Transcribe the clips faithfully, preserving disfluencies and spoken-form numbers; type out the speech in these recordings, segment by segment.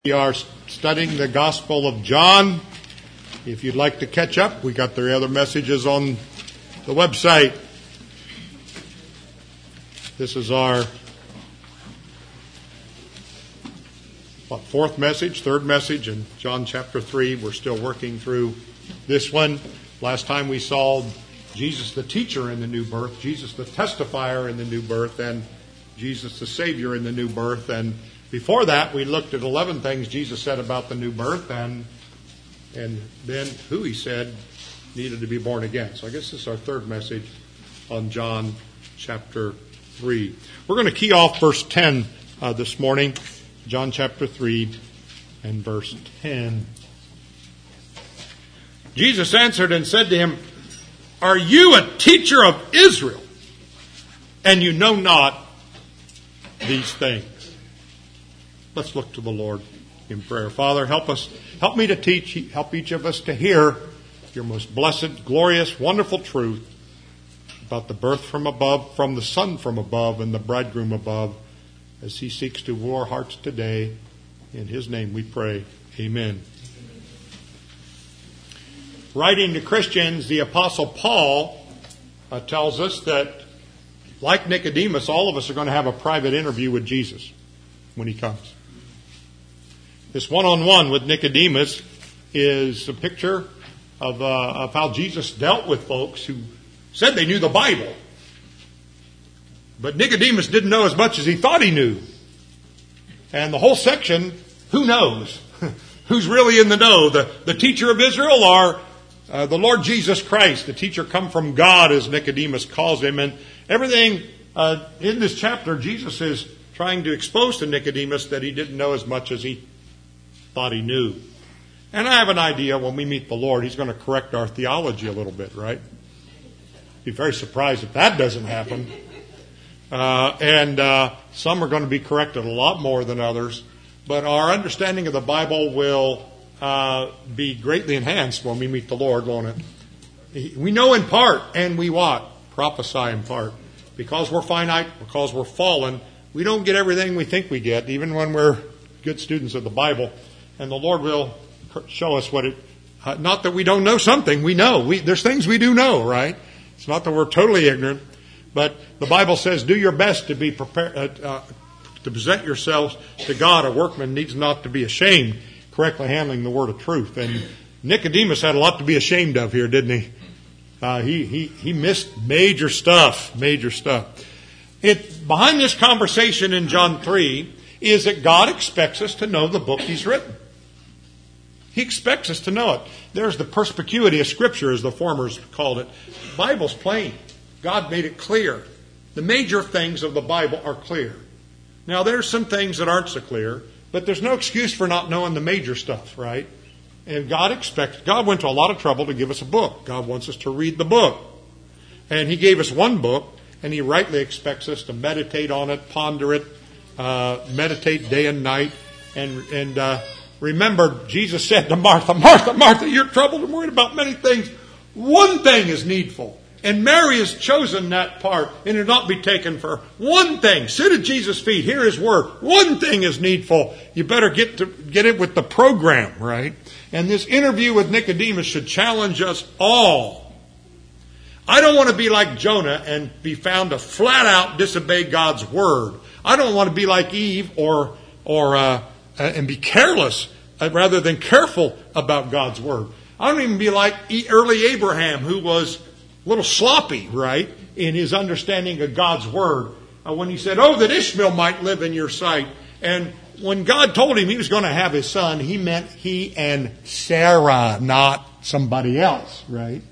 We are studying the Gospel of John. If you'd like to catch up, we got the other messages on the website. This is our what, fourth message, third message in John chapter three. We're still working through this one. Last time we saw Jesus the teacher in the new birth, Jesus the testifier in the new birth, and Jesus the Savior in the new birth. And before that, we looked at eleven things Jesus said about the new birth, and and then who he said needed to be born again. So I guess this is our third message on John chapter three. We're going to key off verse ten uh, this morning, John chapter three and verse ten. Jesus answered and said to him, "Are you a teacher of Israel, and you know not these things?" Let's look to the Lord in prayer. Father, help us, help me to teach, help each of us to hear your most blessed, glorious, wonderful truth about the birth from above, from the Son from above, and the bridegroom above, as he seeks to woo our hearts today. In his name we pray. Amen. Writing to Christians, the Apostle Paul uh, tells us that, like Nicodemus, all of us are going to have a private interview with Jesus when he comes. This one-on-one with Nicodemus is a picture of, uh, of how Jesus dealt with folks who said they knew the Bible. But Nicodemus didn't know as much as he thought he knew. And the whole section, who knows? Who's really in the know? The, the teacher of Israel or uh, the Lord Jesus Christ, the teacher come from God, as Nicodemus calls him. And everything uh, in this chapter, Jesus is trying to expose to Nicodemus that he didn't know as much as he thought he knew. And I have an idea when we meet the Lord, he's going to correct our theology a little bit, right? Be very surprised if that doesn't happen. Uh, and uh, some are going to be corrected a lot more than others. But our understanding of the Bible will uh, be greatly enhanced when we meet the Lord, won't it? We know in part, and we what? Prophesy in part. Because we're finite, because we're fallen, we don't get everything we think we get, even when we're good students of the Bible. And the Lord will show us what it, uh, not that we don't know something, we know. We, there's things we do know, right? It's not that we're totally ignorant, but the Bible says, do your best to be prepared, uh, uh, to present yourselves to God. A workman needs not to be ashamed, correctly handling the word of truth. And Nicodemus had a lot to be ashamed of here, didn't he? Uh, he, he, he missed major stuff, major stuff. It, behind this conversation in John three is that God expects us to know the book He's written. He expects us to know it. There's the perspicuity of Scripture, as the formers called it. The Bible's plain. God made it clear. The major things of the Bible are clear. Now, there's some things that aren't so clear, but there's no excuse for not knowing the major stuff, right? And God expects, God went to a lot of trouble to give us a book. God wants us to read the book. And He gave us one book, and He rightly expects us to meditate on it, ponder it, uh, meditate day and night. And, and uh, remember, Jesus said to Martha, Martha, Martha, you're troubled and worried about many things. One thing is needful. And Mary has chosen that part, and it will not be taken for her. One thing. Sit at Jesus' feet. Hear His word. One thing is needful. You better get to get it with the program, right? And this interview with Nicodemus should challenge us all. I don't want to be like Jonah and be found to flat out disobey God's word. I don't want to be like Eve or or uh, and be careless rather than careful about God's word. I don't even be like early Abraham, who was a little sloppy, right, in his understanding of God's word. Uh, when he said, oh, that Ishmael might live in your sight. And when God told him he was going to have his son, he meant he and Sarah, not somebody else, right?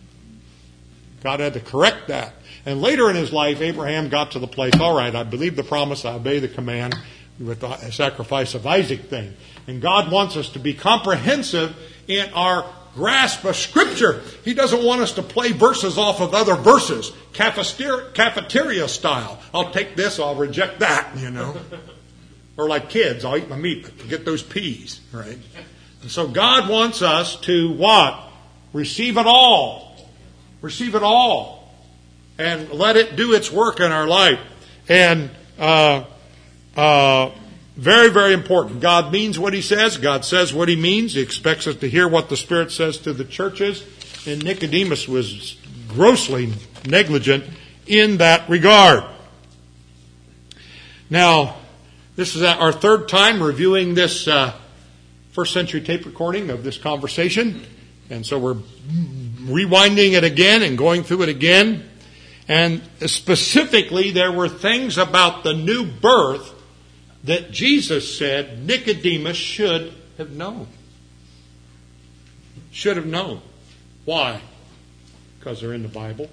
God had to correct that. And later in his life, Abraham got to the place, all right, I believe the promise, I obey the command with the sacrifice of Isaac thing. And God wants us to be comprehensive in our grasp of Scripture. He doesn't want us to play verses off of other verses, cafeteria, cafeteria style. I'll take this, I'll reject that, you know. Or like kids, I'll eat my meat, but forget those peas, right? And so God wants us to what? Receive it all. Receive it all. And let it do its work in our life. And uh, uh, Very, very important. God means what He says. God says what He means. He expects us to hear what the Spirit says to the churches. And Nicodemus was grossly negligent in that regard. Now, this is our third time reviewing this uh, first century tape recording of this conversation. And so we're rewinding it again and going through it again. And specifically, there were things about the new birth that Jesus said Nicodemus should have known. Should have known. Why? Because they're in the Bible.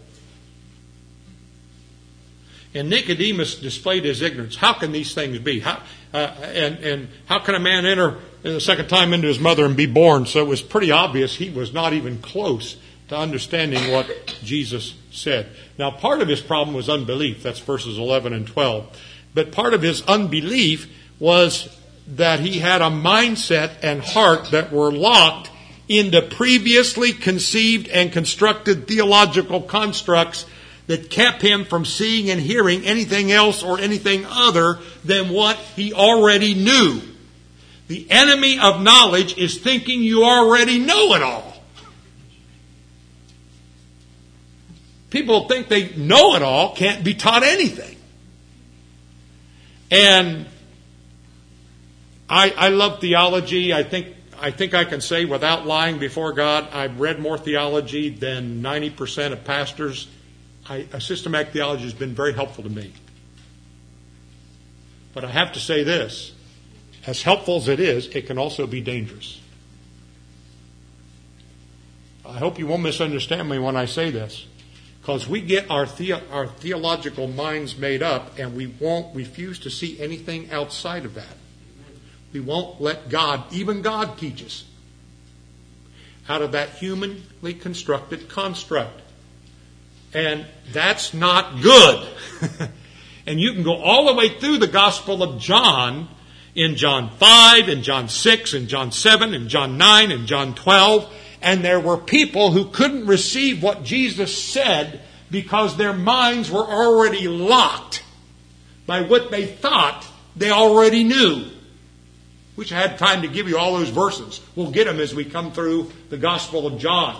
And Nicodemus displayed his ignorance. How can these things be? How, uh, and, and how can a man enter the second time into his mother and be born? So it was pretty obvious he was not even close to understanding what Jesus said. Now, part of his problem was unbelief. That's verses eleven and twelve. But part of his unbelief was that he had a mindset and heart that were locked into previously conceived and constructed theological constructs that kept him from seeing and hearing anything else or anything other than what he already knew. The enemy of knowledge is thinking you already know it all. People think they know it all, can't be taught anything. And I, I love theology. I think I think I can say without lying before God, I've read more theology than ninety percent of pastors. I, a systematic theology has been very helpful to me. But I have to say this. As helpful as it is, it can also be dangerous. I hope you won't misunderstand me when I say this. Because we get our, the, our theological minds made up and we won't refuse to see anything outside of that. We won't let God, even God, teach us out of that humanly constructed construct. And that's not good. And you can go all the way through the Gospel of John, in John five, in John six, in John seven, in John nine, in John twelve, and there were people who couldn't receive what Jesus said because their minds were already locked by what they thought they already knew. Wish I had time to give you all those verses. We'll get them as we come through the Gospel of John.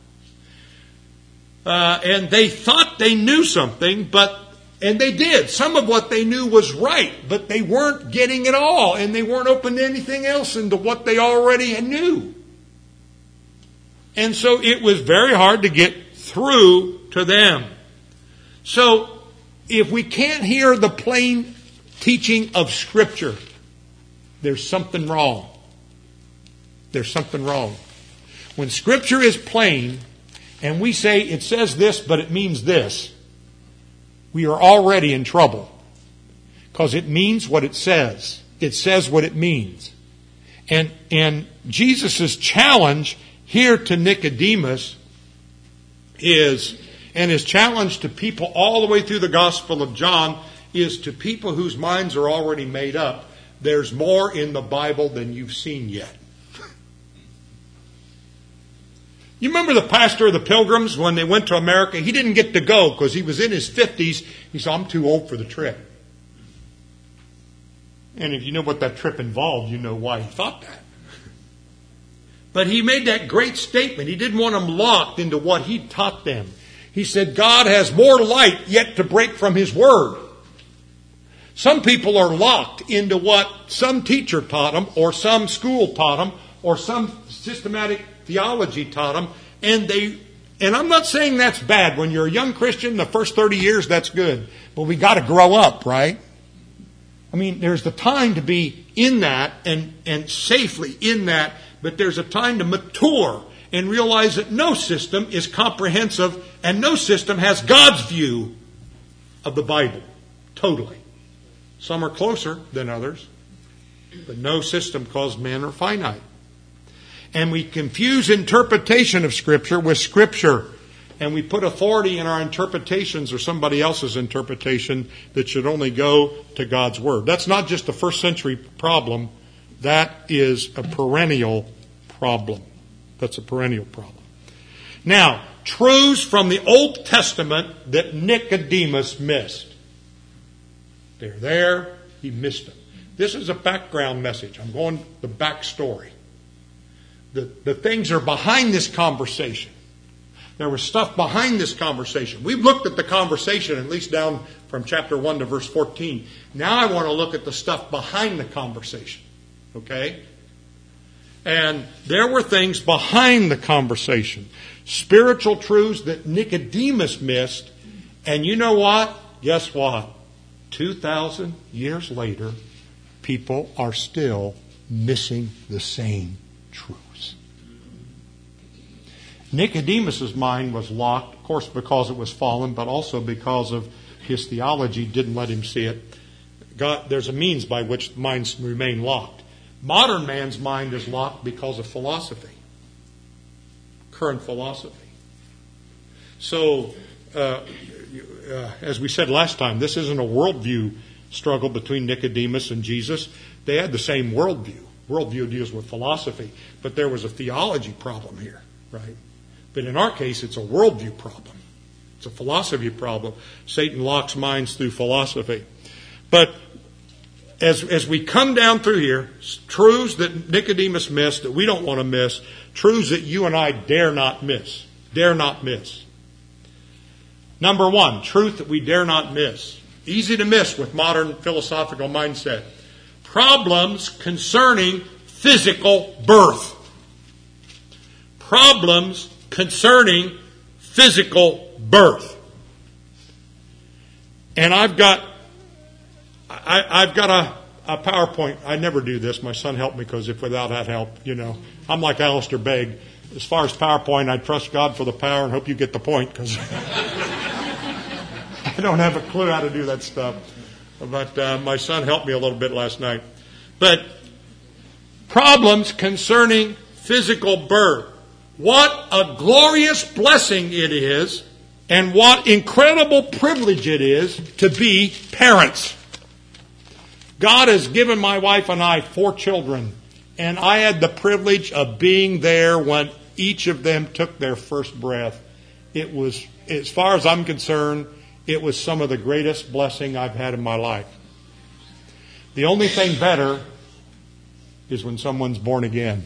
Uh, and they thought they knew something, but and they did. Some of what they knew was right, but they weren't getting it all, and they weren't open to anything else into what they already knew. And so it was very hard to get through to them. So if we can't hear the plain teaching of Scripture, there's something wrong. There's something wrong. When Scripture is plain, and we say it says this, but it means this, we are already in trouble. Because it means what it says. It says what it means. And, and Jesus' challenge here to Nicodemus is, and his challenge to people all the way through the Gospel of John, is to people whose minds are already made up. There's more in the Bible than you've seen yet. You remember the pastor of the Pilgrims when they went to America? He didn't get to go because he was in his fifties. He said, I'm too old for the trip. And if you know what that trip involved, you know why he thought that. But he made that great statement. He didn't want them locked into what he taught them. He said, God has more light yet to break from His Word. Some people are locked into what some teacher taught them, or some school taught them, or some systematic theology taught them, and they, and I'm not saying that's bad. When you're a young Christian, the first thirty years, that's good. But we got to grow up, right? I mean, there's the time to be in that and, and safely in that, but there's a time to mature and realize that no system is comprehensive and no system has God's view of the Bible. Totally. Some are closer than others, but no system because men are finite. And we confuse interpretation of Scripture with Scripture. And we put authority in our interpretations or somebody else's interpretation that should only go to God's Word. That's not just a first century problem. That is a perennial problem. That's a perennial problem. Now, truths from the Old Testament that Nicodemus missed. They're there. He missed them. This is a background message. I'm going the backstory. The, the things are behind this conversation. There was stuff behind this conversation. We've looked at the conversation, at least down from chapter one to verse fourteen. Now I want to look at the stuff behind the conversation. Okay? And there were things behind the conversation. Spiritual truths that Nicodemus missed. And you know what? Guess what? two thousand years later, people are still missing the same truths. Nicodemus's mind was locked, of course, because it was fallen, but also because of his theology didn't let him see it. God, there's a means by which minds remain locked. Modern man's mind is locked because of philosophy, current philosophy. So, uh, uh, as we said last time, this isn't a worldview struggle between Nicodemus and Jesus. They had the same worldview. Worldview deals with philosophy, but there was a theology problem here, right? But in our case, it's a worldview problem. It's a philosophy problem. Satan locks minds through philosophy. But as, as we come down through here, truths that Nicodemus missed that we don't want to miss, truths that you and I dare not miss. Dare not miss. Number one, truth that we dare not miss. Easy to miss with modern philosophical mindset. Problems concerning physical birth. Problems concerning physical birth. And I've got I, I've got a, a PowerPoint. I never do this. My son helped me because if without that help, you know, I'm like Alistair Begg. As far as PowerPoint, I trust God for the power and hope you get the point because I don't have a clue how to do that stuff. But uh, my son helped me a little bit last night. But problems concerning physical birth. What a glorious blessing it is, and what incredible privilege it is to be parents. God has given my wife and I four children, and I had the privilege of being there when each of them took their first breath. It was, as far as I'm concerned, it was some of the greatest blessing I've had in my life. The only thing better is when someone's born again.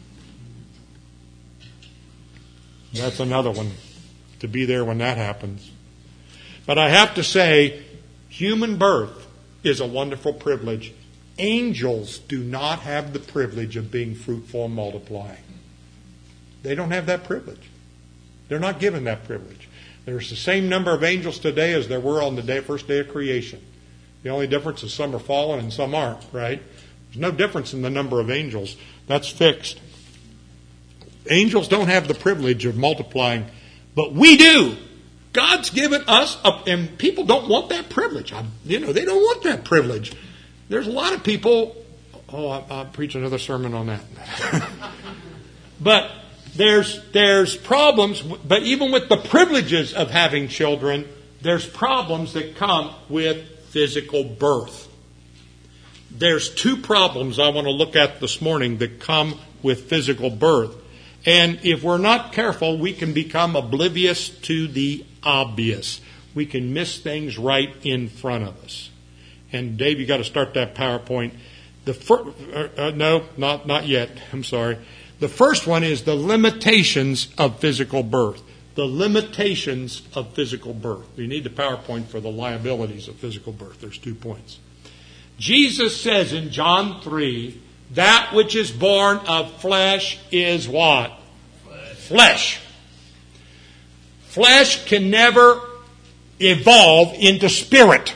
That's another one, to be there when that happens. But I have to say, human birth is a wonderful privilege. Angels do not have the privilege of being fruitful and multiplying. They don't have that privilege. They're not given that privilege. There's the same number of angels today as there were on the day, first day of creation. The only difference is some are fallen and some aren't, right? There's no difference in the number of angels. That's fixed. Angels don't have the privilege of multiplying, but we do. God's given us, a, and people don't want that privilege. I, you know, they don't want that privilege. There's a lot of people. Oh, I, I'll preach another sermon on that. But there's there's problems. But even with the privileges of having children, there's problems that come with physical birth. There's two problems I want to look at this morning that come with physical birth. And if we're not careful, we can become oblivious to the obvious. We can miss things right in front of us. And Dave, you got to start that PowerPoint. The fir- uh, uh, no, not not yet. I'm sorry. The first one is the limitations of physical birth. The limitations of physical birth. You need the PowerPoint for the liabilities of physical birth. There's two points. Jesus says in John three, that which is born of flesh is what? Flesh. Flesh. Flesh can never evolve into spirit.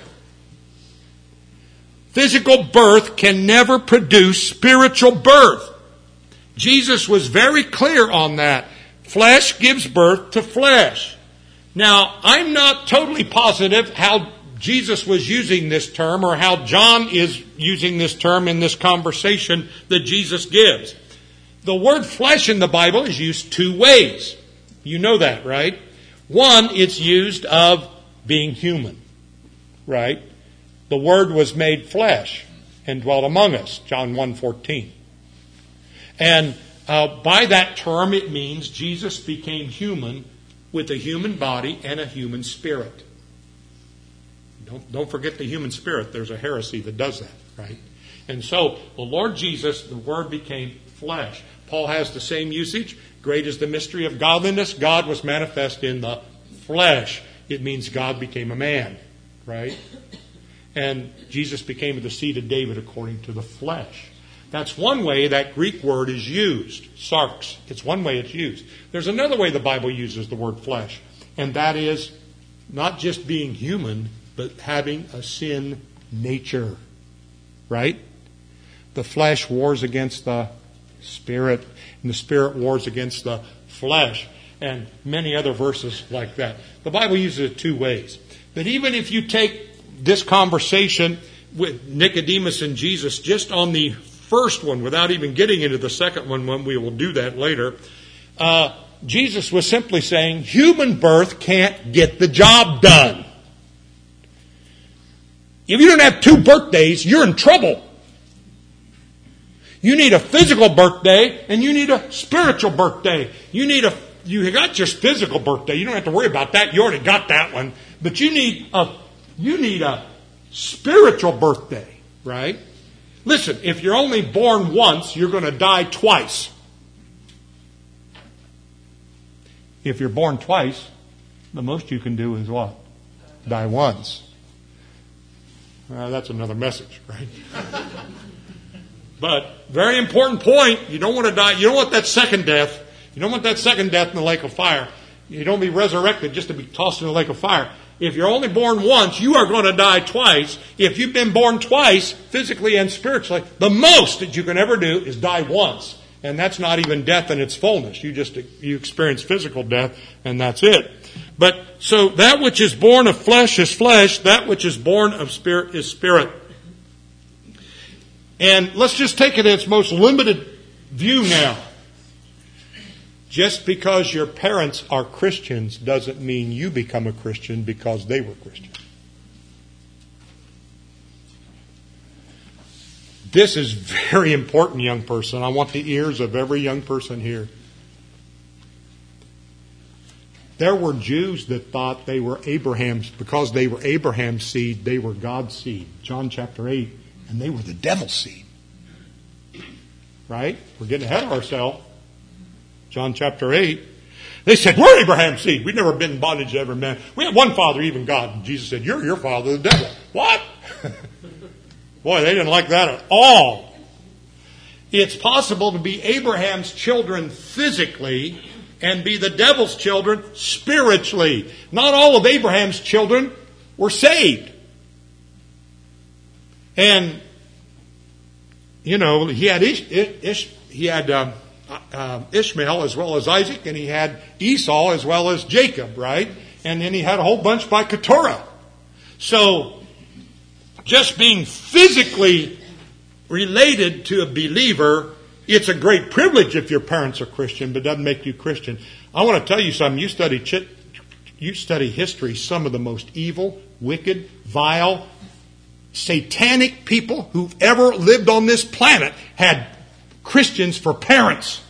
Physical birth can never produce spiritual birth. Jesus was very clear on that. Flesh gives birth to flesh. Now, I'm not totally positive how Jesus was using this term or how John is using this term in this conversation that Jesus gives. The word flesh in the Bible is used two ways. You know that, right? One, it's used of being human, right? The Word was made flesh and dwelt among us, John one fourteen. And uh, by that term, it means Jesus became human with a human body and a human spirit. Don't, don't forget the human spirit. There's a heresy that does that, right? And so the Lord Jesus, the Word became flesh. Paul has the same usage. Great is the mystery of godliness. God was manifest in the flesh. It means God became a man, right? And Jesus became of the seed of David according to the flesh. That's one way that Greek word is used, sarx. It's one way it's used. There's another way the Bible uses the word flesh, and that is not just being human, but having a sin nature, right? The flesh wars against the spirit, and the spirit wars against the flesh, and many other verses like that. The Bible uses it two ways. But even if you take this conversation with Nicodemus and Jesus just on the first one, without even getting into the second one, when we will do that later, uh, Jesus was simply saying, human birth can't get the job done. If you don't have two birthdays, you're in trouble. You need a physical birthday and you need a spiritual birthday. You need a, you got your physical birthday. You don't have to worry about that. You already got that one. But you need a, you need a spiritual birthday, right? Listen, if you're only born once, you're going to die twice. If you're born twice, the most you can do is what? Die once. Well, that's another message, right? But very important point. You don't want to die. You don't want that second death. You don't want that second death in the lake of fire. You don't be resurrected just to be tossed in the lake of fire. If you're only born once, you are going to die twice. If you've been born twice, physically and spiritually, the most that you can ever do is die once. And that's not even death in its fullness. You just you experience physical death, and that's it. But so that which is born of flesh is flesh. That which is born of spirit is spirit. And let's just take it in its most limited view now. Just because your parents are Christians doesn't mean you become a Christian because they were Christians. This is very important, young person. I want the ears of every young person here. There were Jews that thought they were Abraham's, because they were Abraham's seed, they were God's seed. John chapter eight, and they were the devil's seed. Right? We're getting ahead of ourselves. John chapter eight. They said, we're Abraham's seed. We've never been in bondage to every man. We have one father, even God. And Jesus said, you're your father, the devil. What? Boy, they didn't like that at all. It's possible to be Abraham's children physically and be the devil's children spiritually. Not all of Abraham's children were saved. And, you know, he had Ish, Ish, he had um, uh, Ishmael as well as Isaac, and he had Esau as well as Jacob, right? And then he had a whole bunch by Keturah. So, just being physically related to a believer, it's a great privilege if your parents are Christian, but it doesn't make you Christian. I want to tell you something. You study, you study history, some of the most evil, wicked, vile, satanic people who've ever lived on this planet had Christians for parents.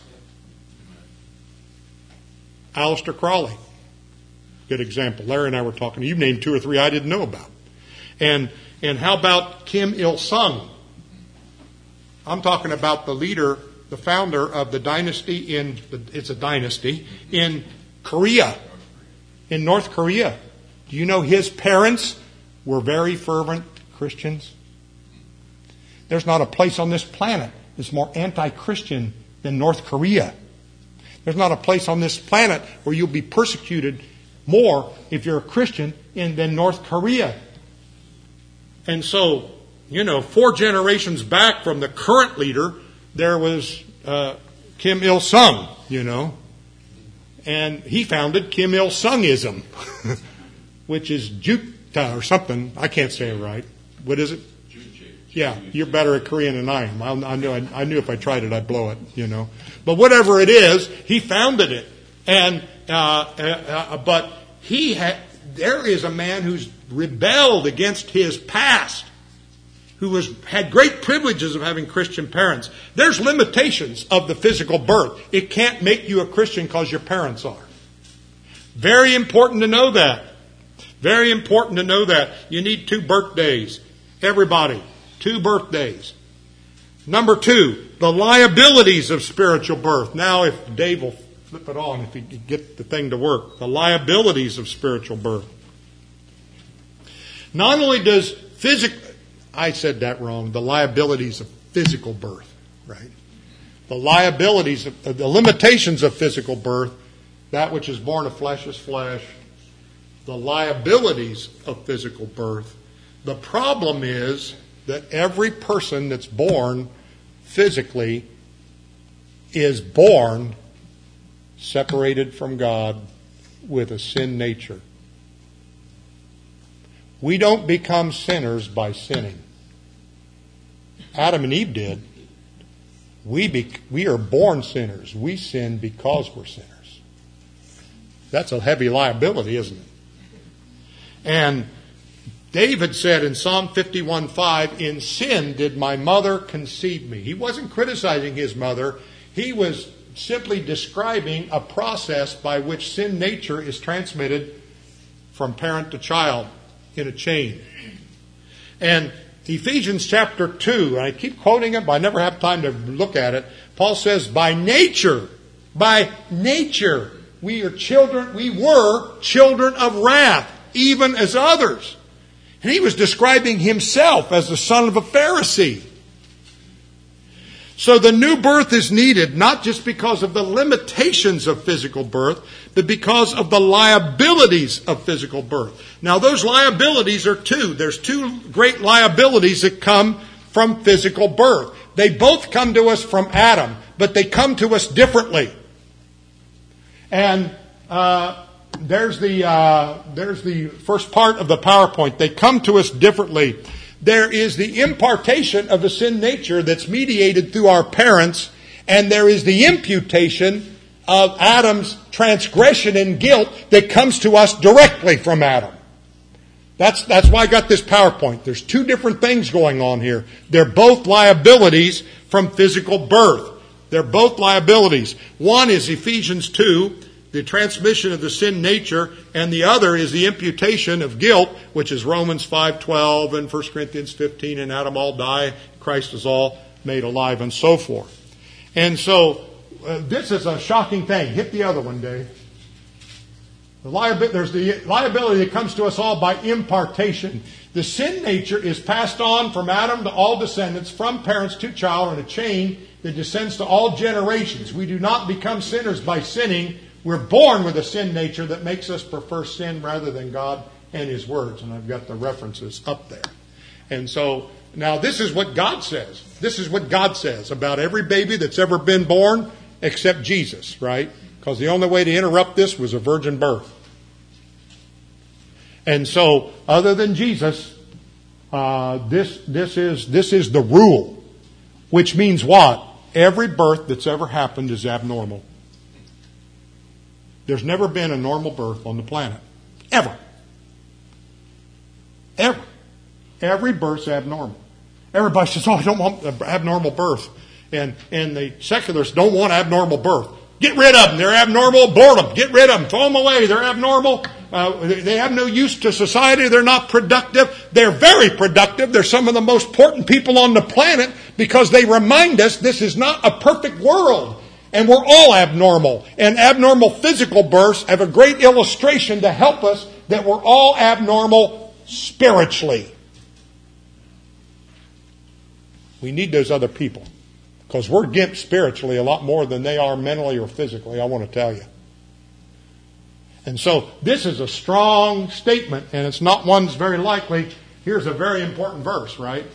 Aleister Crowley, good example. Larry and I were talking. You named two or three I didn't know about. And and how about Kim Il-sung? I'm talking about the leader, the founder of the dynasty in, it's a dynasty, in Korea, in North Korea. Do you know his parents were very fervent Christians? There's not a place on this planet that's more anti-Christian than North Korea. There's not a place on this planet where you'll be persecuted more if you're a Christian in, than North Korea. And so, you know, four generations back from the current leader, there was uh, Kim Il-sung, you know. And he founded Kim Il-sungism, which is Jukta or something. I can't say it right. What is it? Yeah, you're better at Korean than I am. I, I, knew, I, I knew if I tried it, I'd blow it, you know. But whatever it is, he founded it. And uh, uh, uh, But he had... There is a man who's rebelled against his past, who was had great privileges of having Christian parents. There's limitations of the physical birth. It can't make you a Christian because your parents are. Very important to know that. Very important to know that. You need two birthdays. Everybody, two birthdays. Number two, the liabilities of spiritual birth. Now, if Dave will flip it on, if he can get the thing to work. The liabilities of spiritual birth. Not only does physical, I said that wrong, the liabilities of physical birth, right? The liabilities, of, the limitations of physical birth, that which is born of flesh is flesh. The liabilities of physical birth. The problem is that every person that's born physically is born separated from God with a sin nature. We don't become sinners by sinning. Adam and Eve did. We be, we are born sinners. We sin because we're sinners. That's a heavy liability, isn't it? And David said in Psalm fifty-one five, "In sin did my mother conceive me." He wasn't criticizing his mother. He was simply describing a process by which sin nature is transmitted from parent to child in a chain. And Ephesians chapter two, and I keep quoting it, but I never have time to look at it. Paul says, by nature, by nature, we are children, we were children of wrath, even as others. And he was describing himself as the son of a Pharisee. So the new birth is needed not just because of the limitations of physical birth, but because of the liabilities of physical birth. Now those liabilities are two. There's two great liabilities that come from physical birth. They both come to us from Adam, but they come to us differently. And uh, there's the uh, there's the first part of the PowerPoint. They come to us differently. There is the impartation of the sin nature that's mediated through our parents, and there is the imputation of Adam's transgression and guilt that comes to us directly from Adam. That's, that's why I got this PowerPoint. There's two different things going on here. They're both liabilities from physical birth. They're both liabilities. One is Ephesians two, the transmission of the sin nature, and the other is the imputation of guilt, which is Romans five twelve and First Corinthians fifteen, and Adam all die, Christ is all made alive, and so forth. And so, uh, this is a shocking thing. Hit the other one, Dave. The liabi- there's the liability that comes to us all by impartation. The sin nature is passed on from Adam to all descendants, from parents to child, in a chain that descends to all generations. We do not become sinners by sinning. We're born with a sin nature that makes us prefer sin rather than God and His words. And I've got the references up there. And so, now this is what God says. This is what God says about every baby that's ever been born except Jesus, right? Because the only way to interrupt this was a virgin birth. And so, other than Jesus, uh, this this is this is the rule. Which means what? Every birth that's ever happened is abnormal. There's never been a normal birth on the planet. Ever. Ever. Every birth's abnormal. Everybody says, oh, I don't want an abnormal birth. And, and the secularists don't want abnormal birth. Get rid of them. They're abnormal. Abort them. Get rid of them. Throw them away. They're abnormal. Uh, they have no use to society. They're not productive. They're very productive. They're some of the most important people on the planet because they remind us this is not a perfect world. And we're all abnormal. And abnormal physical births have a great illustration to help us that we're all abnormal spiritually. We need those other people. Because we're gimped spiritually a lot more than they are mentally or physically, I want to tell you. And so this is a strong statement, and it's not one that's very likely. Here's a very important verse, right?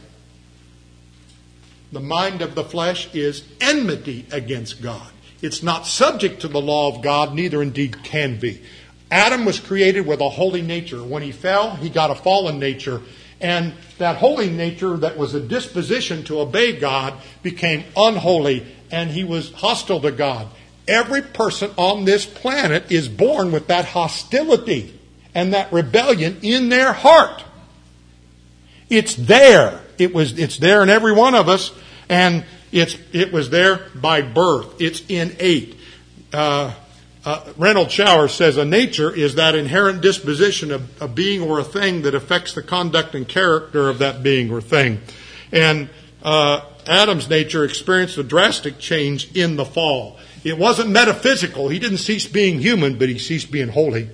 The mind of the flesh is enmity against God. It's not subject to the law of God, neither indeed can be. Adam was created with a holy nature. When he fell, he got a fallen nature. And that holy nature that was a disposition to obey God became unholy, and he was hostile to God. Every person on this planet is born with that hostility and that rebellion in their heart. It's there. It was, it's there in every one of us, and it's, it was there by birth. It's innate. Uh, uh, Reynold Shower says a nature is that inherent disposition of a being or a thing that affects the conduct and character of that being or thing. And uh, Adam's nature experienced a drastic change in the fall. It wasn't metaphysical. He didn't cease being human, but he ceased being holy.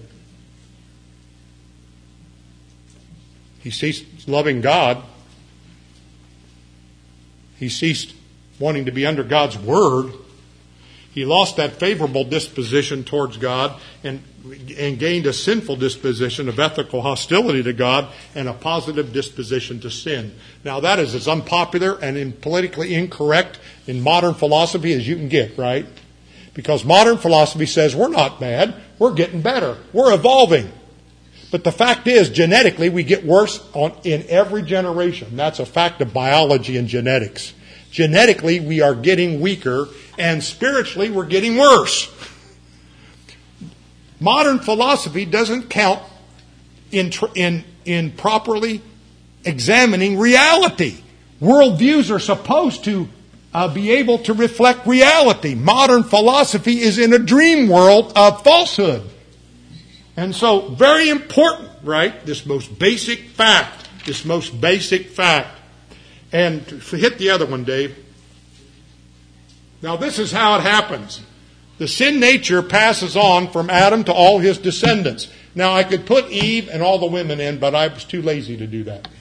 He ceased loving God. He ceased wanting to be under God's word. He lost that favorable disposition towards God and, and gained a sinful disposition of ethical hostility to God and a positive disposition to sin. Now that is as unpopular and in politically incorrect in modern philosophy as you can get, right? Because modern philosophy says we're not bad, we're getting better, we're evolving. But the fact is, genetically, we get worse on, in every generation. That's a fact of biology and genetics. Genetically, we are getting weaker, and spiritually, we're getting worse. Modern philosophy doesn't count in, in, in properly examining reality. Worldviews are supposed to uh, be able to reflect reality. Modern philosophy is in a dream world of falsehood. And so, very important, right? This most basic fact. This most basic fact. And to hit the other one, Dave. Now, this is how it happens. The sin nature passes on from Adam to all his descendants. Now, I could put Eve and all the women in, but I was too lazy to do that.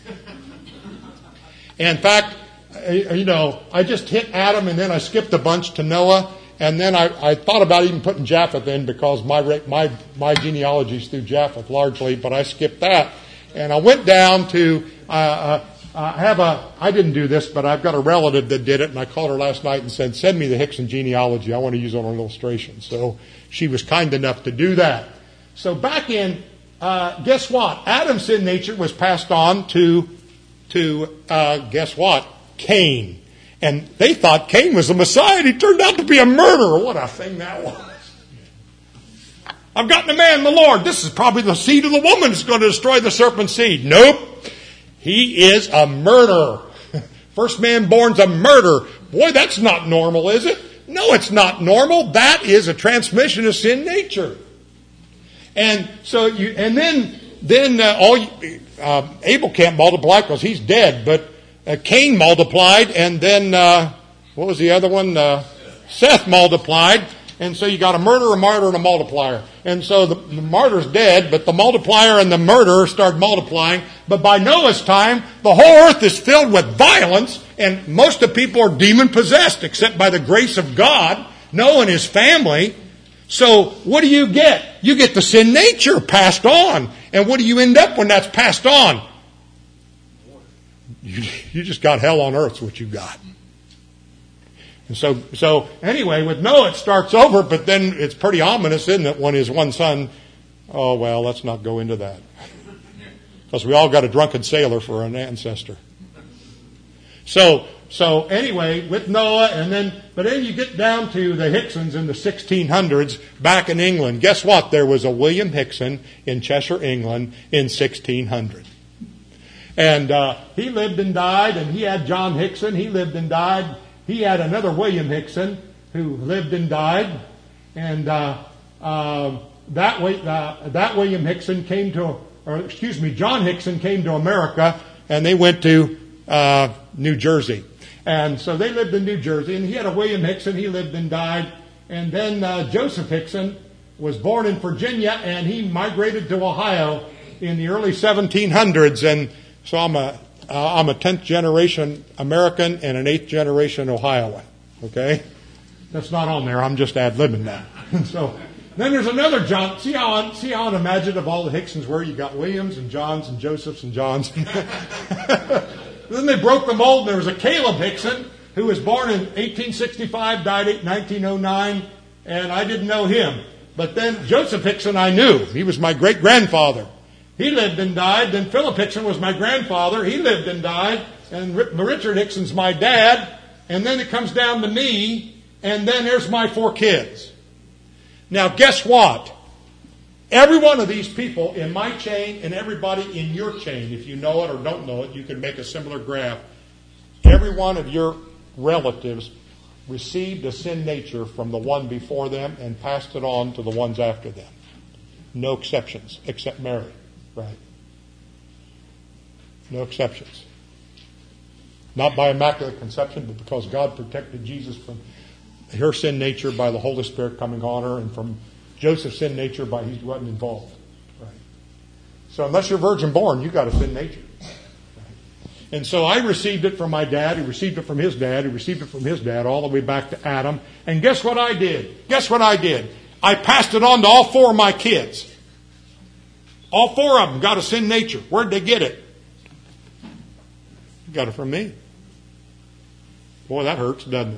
In fact, you know, I just hit Adam and then I skipped a bunch to Noah. And then I, I thought about even putting Japheth in because my my my genealogy is through Japheth largely, but I skipped that. And I went down to, uh, uh, I have a, I didn't do this, but I've got a relative that did it, and I called her last night and said, send me the Hickson genealogy. I want to use it on an illustration. So she was kind enough to do that. So back in, uh, guess what? Adam's sin nature was passed on to, to uh, guess what? Cain. And they thought Cain was the Messiah, and he turned out to be a murderer. What a thing that was. I've gotten a man, the Lord. This is probably the seed of the woman that's going to destroy the serpent's seed. Nope. He is a murderer. First man born's a murderer. Boy, that's not normal, is it? No, it's not normal. That is a transmission of sin nature. And so you, and then, then uh, all you, uh, Abel can't multiply because he's dead, but Uh, Cain multiplied, and then, uh, what was the other one? Uh, Seth multiplied, and so you got a murderer, a martyr, and a multiplier. And so the, the martyr's dead, but the multiplier and the murderer start multiplying. But by Noah's time, the whole earth is filled with violence, and most of the people are demon-possessed, except by the grace of God, Noah and his family. So what do you get? You get the sin nature passed on. And what do you end up when that's passed on? You, you just got hell on earth is what you got. And so, so anyway, with Noah it starts over, but then it's pretty ominous, isn't it, when his one son, oh well, let's not go into that. Because we all got a drunken sailor for an ancestor. So, so anyway, with Noah, and then, but then you get down to the Hicksons in the sixteen hundreds back in England. Guess what? There was a William Hickson in Cheshire, England in sixteen hundred. And uh, he lived and died, and he had John Hickson. He lived and died. He had another William Hickson who lived and died. And uh, uh, that way, uh, that William Hickson came to, or excuse me, John Hickson came to America, and they went to uh, New Jersey. And so they lived in New Jersey, and he had a William Hickson. He lived and died. And then uh, Joseph Hickson was born in Virginia, and he migrated to Ohio in the early seventeen hundreds. And so I'm a uh, I'm a tenth generation American and an eighth generation Ohioan. Okay, that's not on there. I'm just ad-libbing that. So then there's another John. See how see how unimaginative all the Hicksons were. You got Williams and Johns and Josephs and Johns. Then they broke the mold. There was a Caleb Hickson who was born in eighteen sixty-five, died in nineteen oh nine, and I didn't know him. But then Joseph Hickson I knew. He was my great grandfather. He lived and died. Then Philip Hickson was my grandfather. He lived and died. And Richard Hickson's my dad. And then it comes down to me. And then there's my four kids. Now, guess what? Every one of these people in my chain and everybody in your chain, if you know it or don't know it, you can make a similar graph. Every one of your relatives received a sin nature from the one before them and passed it on to the ones after them. No exceptions, except Mary. Right. No exceptions. Not by immaculate conception, but because God protected Jesus from her sin nature by the Holy Spirit coming on her, and from Joseph's sin nature by he wasn't involved. Right. So unless you're virgin born, you've got a sin nature. And so I received it from my dad, who received it from his dad, who received it from his dad, all the way back to Adam. And guess what I did? Guess what I did? I passed it on to all four of my kids. All four of them got a sin nature. Where'd they get it? Got it from me. Boy, that hurts, doesn't it?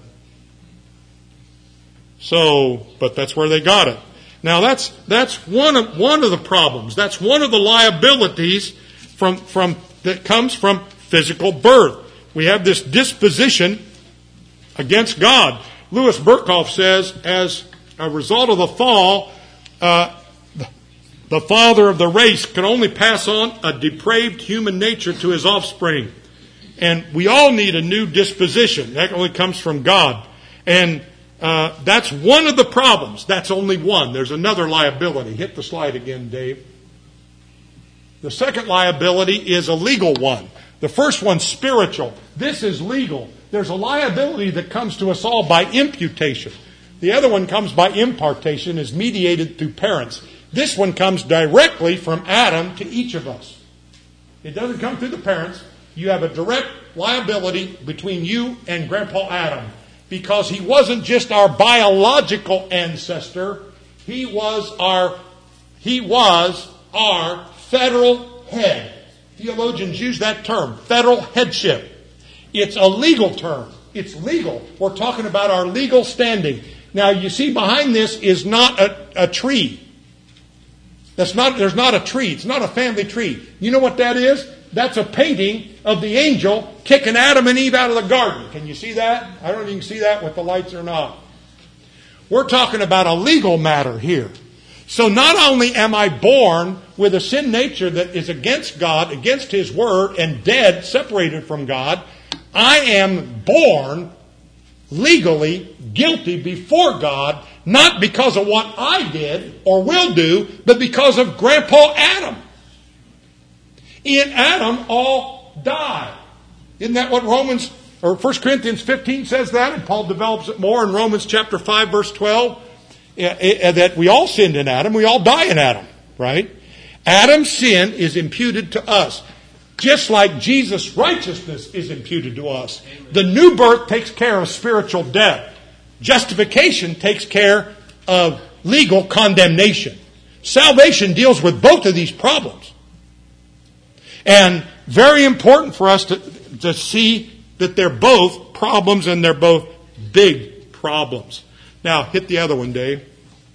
So, but that's where they got it. Now that's that's one of one of the problems. That's one of the liabilities from from that comes from physical birth. We have this disposition against God. Louis Berkhoff says, as a result of the fall, uh, the father of the race can only pass on a depraved human nature to his offspring. And we all need a new disposition. That only comes from God. And uh, that's one of the problems. That's only one. There's another liability. Hit the slide again, Dave. The second liability is a legal one. The first one's spiritual. This is legal. There's a liability that comes to us all by imputation. The other one comes by impartation, is mediated through parents. This one comes directly from Adam to each of us. It doesn't come through the parents. You have a direct liability between you and Grandpa Adam, because he wasn't just our biological ancestor. He was our, he was our federal head. Theologians use that term, federal headship. It's a legal term. It's legal. We're talking about our legal standing. Now, you see, behind this is not a, a tree. That's not. There's not a tree. It's not a family tree. You know what that is? That's a painting of the angel kicking Adam and Eve out of the garden. Can you see that? I don't know if you can see that with the lights or not. We're talking about a legal matter here. So not only am I born with a sin nature that is against God, against His Word, and dead, separated from God, I am born legally guilty before God, not because of what I did or will do, but because of Grandpa Adam. In Adam, all die. Isn't that what Romans or First Corinthians fifteen says that? And Paul develops it more in Romans chapter five, verse twelve. That we all sinned in Adam. We all die in Adam. Right? Adam's sin is imputed to us. Just like Jesus' righteousness is imputed to us. The new birth takes care of spiritual death. Justification takes care of legal condemnation. Salvation deals with both of these problems. And very important for us to, to see that they're both problems, and they're both big problems. Now, hit the other one, Dave.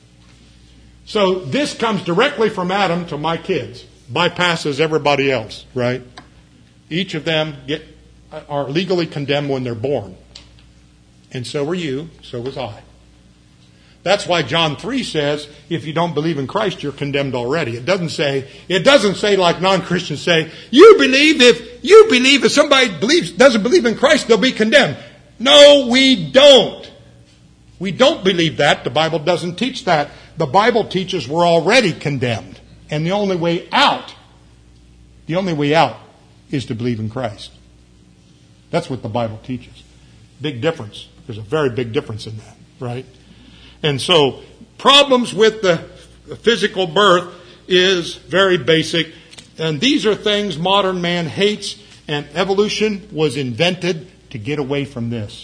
So this comes directly from Adam to my kids. Bypasses everybody else, right? Each of them get are legally condemned when they're born. And so were you, so was I. That's why John three says, if you don't believe in Christ, you're condemned already. It doesn't say, it doesn't say like non-Christians say, you believe if, you believe if somebody believes, doesn't believe in Christ, they'll be condemned. No, we don't. We don't believe that. The Bible doesn't teach that. The Bible teaches we're already condemned. And the only way out, the only way out is to believe in Christ. That's what the Bible teaches. Big difference. There's a very big difference in that, right? And so, problems with the physical birth is very basic. And these are things modern man hates. And evolution was invented to get away from this.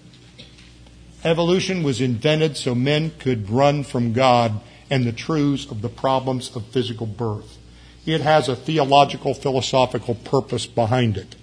Evolution was invented so men could run from God and the truths of the problems of physical birth. It has a theological, philosophical purpose behind it.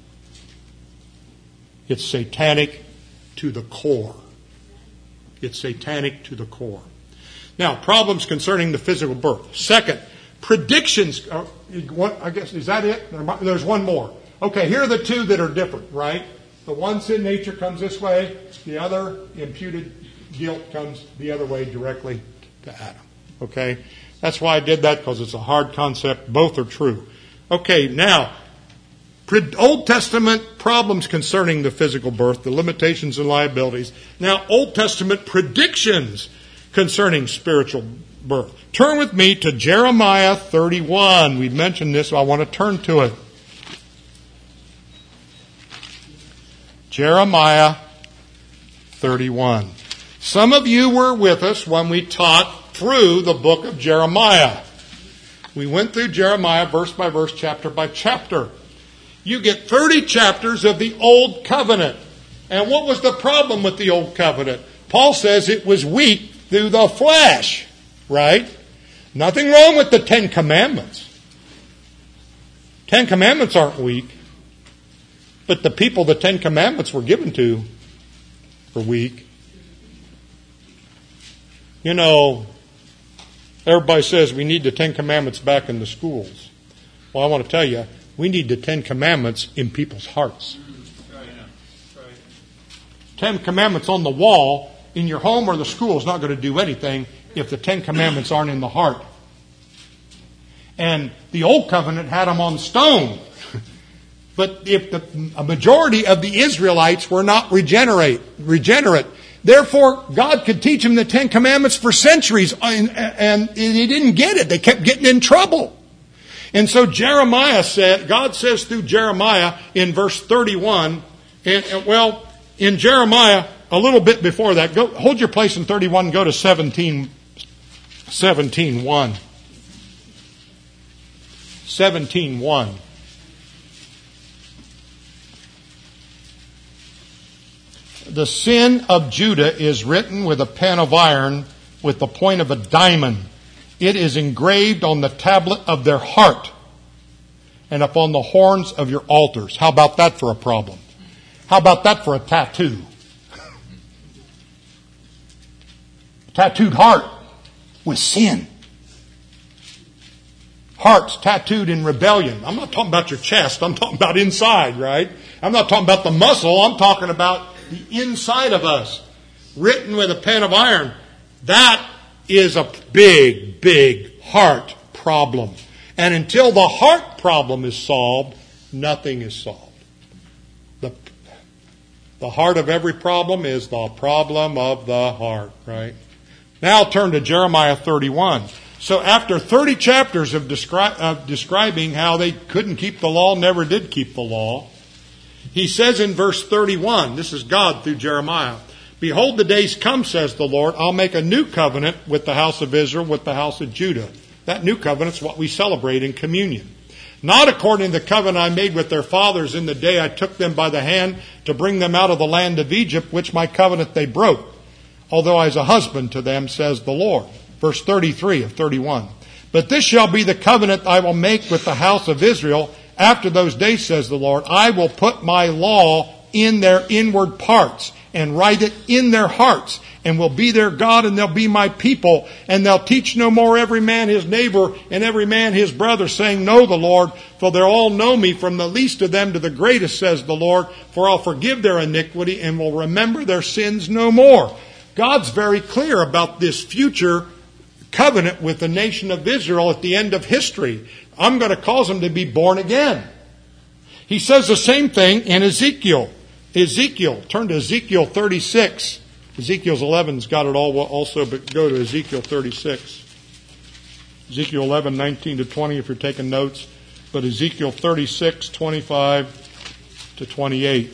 It's satanic to the core. It's satanic to the core. Now, problems concerning the physical birth. Second, predictions. Uh, what, I guess, is that it? There's one more. Okay, here are the two that are different, right? The one sin nature comes this way. The other imputed guilt comes the other way directly to Adam. Okay? That's why I did that, because it's a hard concept. Both are true. Okay, now, Old Testament problems concerning the physical birth, the limitations and liabilities. Now, Old Testament predictions concerning spiritual birth. Turn with me to Jeremiah thirty-one. We mentioned this, so I want to turn to it. Jeremiah thirty-one. Some of you were with us when we taught through the book of Jeremiah. We went through Jeremiah verse by verse, chapter by chapter. You get thirty chapters of the Old Covenant. And what was the problem with the Old Covenant? Paul says it was weak through the flesh, right? Nothing wrong with the Ten Commandments. Ten Commandments aren't weak. But the people the Ten Commandments were given to were weak. You know, everybody says we need the Ten Commandments back in the schools. Well, I want to tell you, we need the Ten Commandments in people's hearts. Ten Commandments on the wall in your home or the school is not going to do anything if the Ten Commandments aren't in the heart. And the Old Covenant had them on stone. But if the a majority of the Israelites were not regenerate, regenerate, therefore God could teach them the Ten Commandments for centuries, and, and they didn't get it. They kept getting in trouble. And so Jeremiah said, God says through Jeremiah in verse thirty-one, and, and well, in Jeremiah, a little bit before that, go hold your place in thirty-one and go to seventeen, seventeen one. seventeen one. The sin of Judah is written with a pen of iron, with the point of a diamond. It is engraved on the tablet of their heart and upon the horns of your altars. How about that for a problem? How about that for a tattoo? A tattooed heart with sin. Hearts tattooed in rebellion. I'm not talking about your chest. I'm talking about inside, right? I'm not talking about the muscle. I'm talking about the inside of us. Written with a pen of iron. That is a big, big heart problem. And until the heart problem is solved, nothing is solved. The, the heart of every problem is the problem of the heart, right? Now I'll turn to Jeremiah thirty-one. So after thirty chapters of, descri- of describing how they couldn't keep the law, never did keep the law, he says in verse thirty-one, this is God through Jeremiah, "Behold, the days come, says the Lord, I'll make a new covenant with the house of Israel, with the house of Judah." That new covenant is what we celebrate in communion. "Not according to the covenant I made with their fathers in the day I took them by the hand to bring them out of the land of Egypt, which my covenant they broke, although I was a husband to them, says the Lord." Verse thirty-three of thirty-one. "But this shall be the covenant I will make with the house of Israel after those days, says the Lord. I will put my law in their inward parts and write it in their hearts, and will be their God, and they'll be my people. And they'll teach no more every man his neighbor and every man his brother, saying, Know the Lord, for they'll all know me, from the least of them to the greatest, says the Lord. For I'll forgive their iniquity and will remember their sins no more." God's very clear about this future covenant with the nation of Israel at the end of history. I'm going to cause them to be born again. He says the same thing in Ezekiel. Ezekiel, turn to Ezekiel thirty-six. Ezekiel's eleven's got it all also, but go to Ezekiel thirty-six. Ezekiel eleven, nineteen to twenty if you're taking notes. But Ezekiel thirty-six, twenty-five to twenty-eight.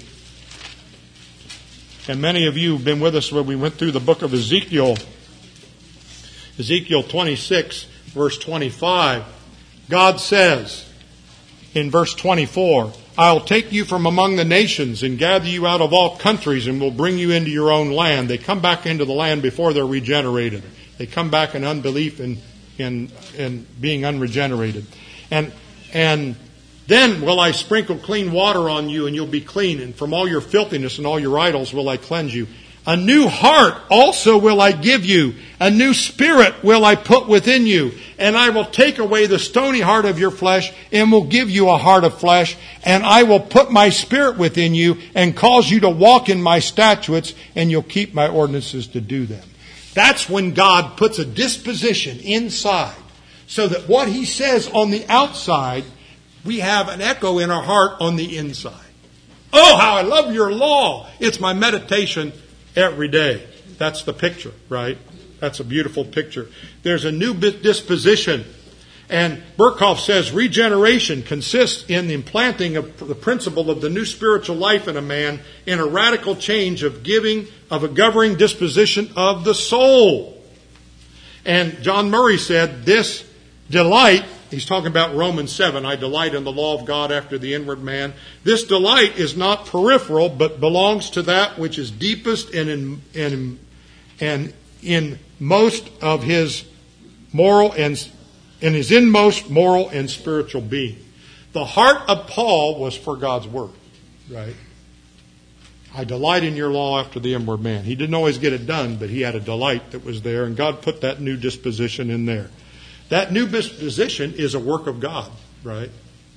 And many of you have been with us when we went through the book of Ezekiel. Ezekiel twenty-six, verse twenty-five. God says in verse twenty-four, "I'll take you from among the nations and gather you out of all countries and will bring you into your own land." They come back into the land before they're regenerated. They come back in unbelief and in, in being unregenerated. And, and then will I sprinkle clean water on you, and you'll be clean. And from all your filthiness and all your idols will I cleanse you. A new heart also will I give you. A new spirit will I put within you. And I will take away the stony heart of your flesh and will give you a heart of flesh. And I will put my spirit within you and cause you to walk in my statutes, and you'll keep my ordinances to do them. That's when God puts a disposition inside, so that what He says on the outside, we have an echo in our heart on the inside. Oh, how I love your law. It's my meditation every day. That's the picture, right? That's a beautiful picture. There's a new disposition. And Burkhoff says regeneration consists in the implanting of the principle of the new spiritual life in a man in a radical change of giving, of a governing disposition of the soul. And John Murray said this delight, he's talking about Romans seven, I delight in the law of God after the inward man. This delight is not peripheral, but belongs to that which is deepest and in, in, and in most of his moral and in his inmost moral and spiritual being. The heart of Paul was for God's word, right? I delight in your law after the inward man. He didn't always get it done, but he had a delight that was there, and God put that new disposition in there. That new disposition is a work of God, right?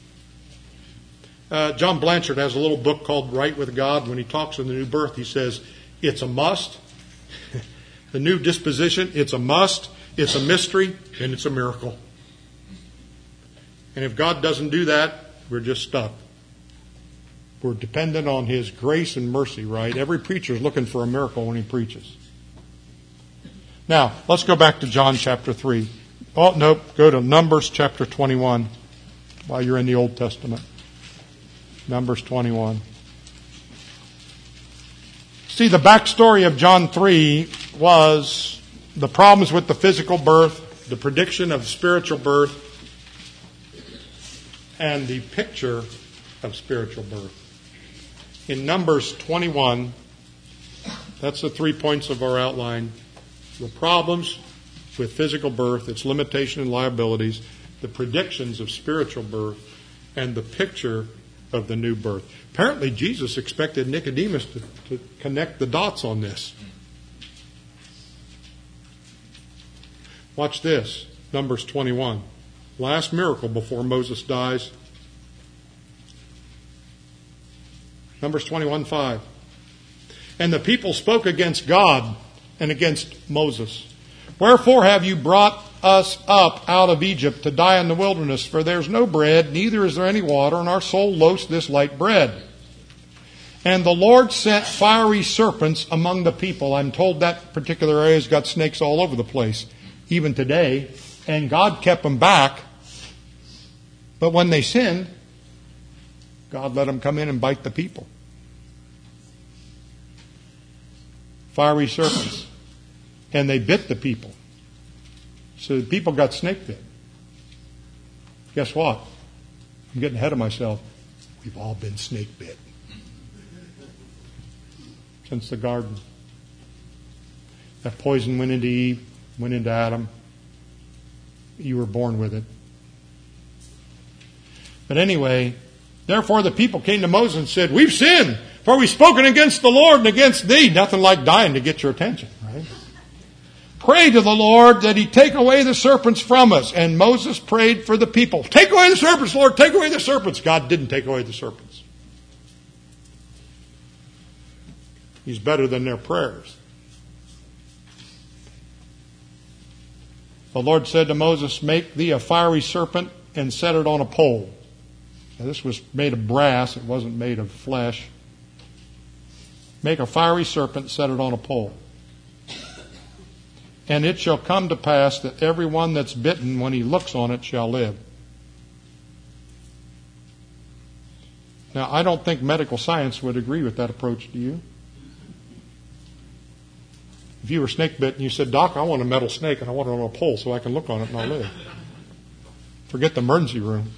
Uh, John Blanchard has a little book called Right with God. When he talks of the new birth, he says, it's a must. The new disposition, it's a must, it's a mystery, and it's a miracle. And if God doesn't do that, we're just stuck. We're dependent on His grace and mercy, right? Every preacher is looking for a miracle when he preaches. Now, let's go back to John chapter three. Oh, nope, go to Numbers chapter twenty-one while you're in the Old Testament. Numbers twenty-one. See, the backstory of John three was the problems with the physical birth, the prediction of spiritual birth, and the picture of spiritual birth. In Numbers twenty-one, that's the three points of our outline. The problems with physical birth, its limitation and liabilities, the predictions of spiritual birth, and the picture of the new birth. Apparently, Jesus expected Nicodemus to, to connect the dots on this. Watch this, Numbers twenty-one. Last miracle before Moses dies. Numbers twenty-one five. And the people spoke against God and against Moses. Wherefore have you brought us up out of Egypt to die in the wilderness? For there is no bread, neither is there any water, and our soul loathes this light bread. And the Lord sent fiery serpents among the people. I'm told that particular area has got snakes all over the place, even today. And God kept them back. But when they sinned, God let them come in and bite the people. Fiery serpents. And they bit the people. So the people got snake bit. Guess what? I'm getting ahead of myself. We've all been snake bit. Since the garden. That poison went into Eve, went into Adam. You were born with it. But anyway, therefore the people came to Moses and said, we've sinned, for we've spoken against the Lord and against thee. Nothing like dying to get your attention, right? Pray to the Lord that He take away the serpents from us. And Moses prayed for the people. Take away the serpents, Lord, take away the serpents. God didn't take away the serpents. He's better than their prayers. The Lord said to Moses, make thee a fiery serpent and set it on a pole. Now, this was made of brass. It wasn't made of flesh. Make a fiery serpent, set it on a pole. And it shall come to pass that every one that's bitten, when he looks on it, shall live. Now, I don't think medical science would agree with that approach, do you? If you were snake bit and you said, Doc, I want a metal snake and I want it on a pole so I can look on it and I'll live. Forget the emergency room.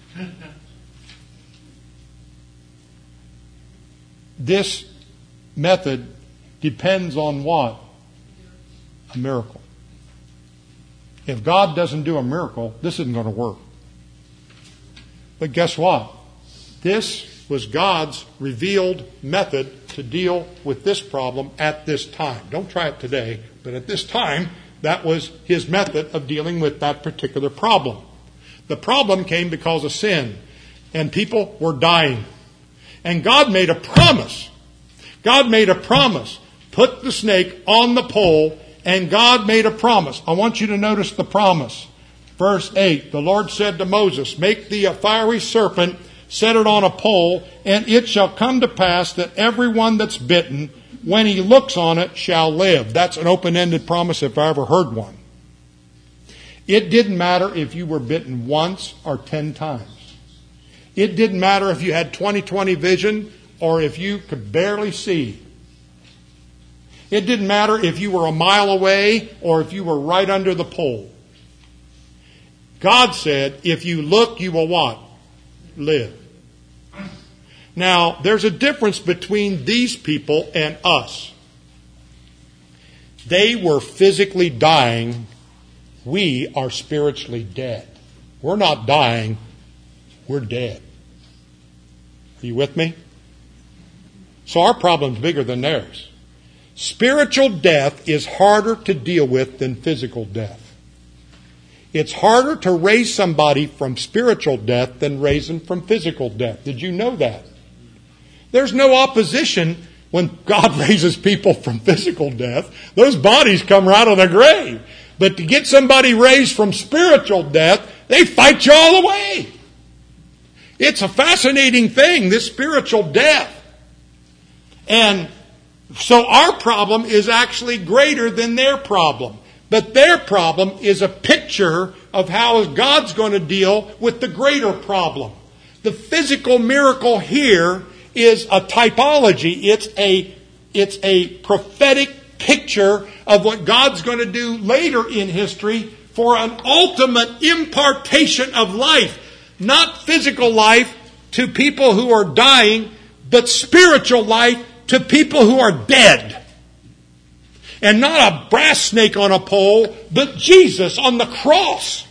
This method depends on what? A miracle. If God doesn't do a miracle, this isn't going to work. But guess what? This was God's revealed method to deal with this problem at this time. Don't try it today, but at this time, that was His method of dealing with that particular problem. The problem came because of sin, and people were dying. And God made a promise. God made a promise. Put the snake on the pole, and God made a promise. I want you to notice the promise. Verse eight, the Lord said to Moses, make thee a fiery serpent, set it on a pole, and it shall come to pass that everyone that's bitten, when he looks on it, shall live. That's an open-ended promise if I ever heard one. It didn't matter if you were bitten once or ten times. It didn't matter if you had twenty twenty vision or if you could barely see. It didn't matter if you were a mile away or if you were right under the pole. God said, if you look, you will what? Live. Now, there's a difference between these people and us. They were physically dying. We are spiritually dead. We're not dying. We're dead. Are you with me? So our problem's bigger than theirs. Spiritual death is harder to deal with than physical death. It's harder to raise somebody from spiritual death than raise them from physical death. Did you know that? There's no opposition when God raises people from physical death. Those bodies come right out of the grave. But to get somebody raised from spiritual death, they fight you all the way. It's a fascinating thing, this spiritual death. And so our problem is actually greater than their problem. But their problem is a picture of how God's going to deal with the greater problem. The physical miracle here is a typology. It's a, it's a prophetic picture of what God's going to do later in history for an ultimate impartation of life. Not physical life to people who are dying, but spiritual life to people who are dead. And not a brass snake on a pole, but Jesus on the cross.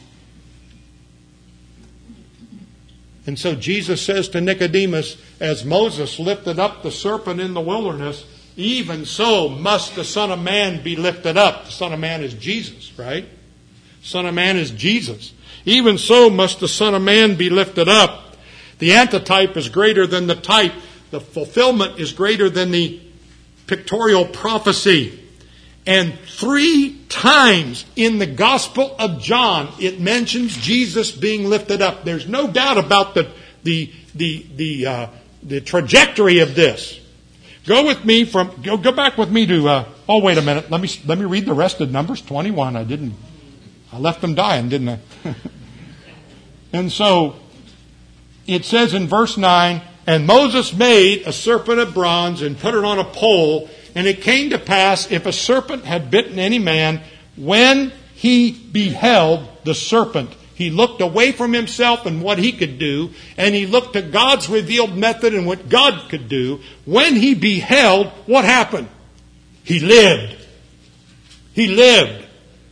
And so Jesus says to Nicodemus, as Moses lifted up the serpent in the wilderness, even so must the Son of Man be lifted up. The Son of Man is Jesus, right? Son of Man is Jesus. Even so must the Son of Man be lifted up. The antitype is greater than the type. The fulfillment is greater than the pictorial prophecy. And three times in the Gospel of John, it mentions Jesus being lifted up. There's no doubt about the the the the uh, the trajectory of this. Go with me from go go back with me to. Uh, oh, wait a minute. Let me let me read the rest of Numbers twenty-one. I didn't. I left them dying, didn't I? And so it says in verse nine, and Moses made a serpent of bronze and put it on a pole. And it came to pass, if a serpent had bitten any man, when he beheld the serpent, he looked away from himself and what he could do, and he looked to God's revealed method and what God could do. When he beheld, what happened? He lived. He lived.